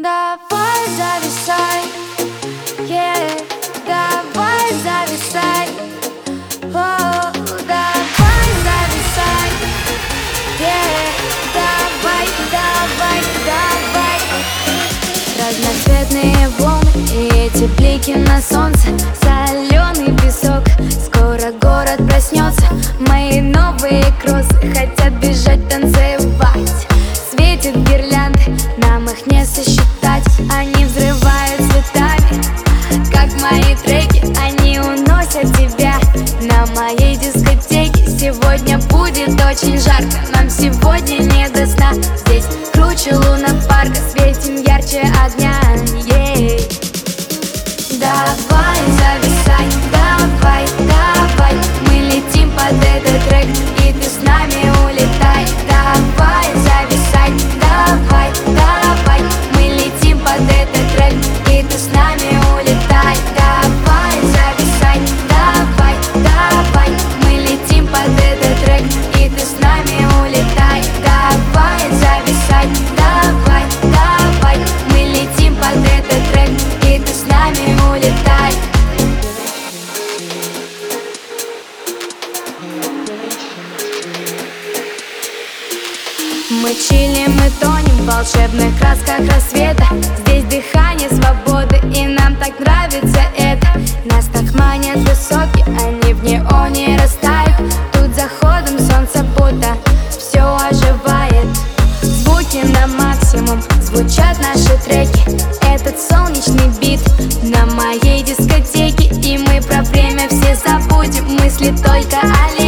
Давай зависай, давай зависай, давай зависай, давай, давай, давай. Разноцветные волны и эти блики на солнце, соленый песок, скоро город проснется. Мои новые кроссы хотят бежать, танцевать. Светит гирлянды, нам их не сосчитать. Они взрывают цветами, как мои треки. Они уносят тебя на моей дискотеке. Сегодня будет очень жарко, нам сегодня не до сна. Здесь круче луна парка, светим ярче огня. Давай зависай, давай, давай. Мы летим под этот трек, и ты с нами улетай. Давай зависай, давай, давай. Мы летим под этот трек, и ты с нами улетай. Давай зависай, давай, давай. Мы летим под этот трек, и ты с нами улетай. Давай зависай, давай, давай. Мы летим под этот трек, и ты с нами улетай. Мы чилим и тонем в волшебных красках рассвета. Здесь дыхание свободы, и нам так нравится это. Нас так манят высокие, они в неоне растают. Тут заходом солнца будто все оживает. Звуки на максимум, звучат наши треки. Этот солнечный бит на моей дискотеке. И мы про время все забудем, мысли только о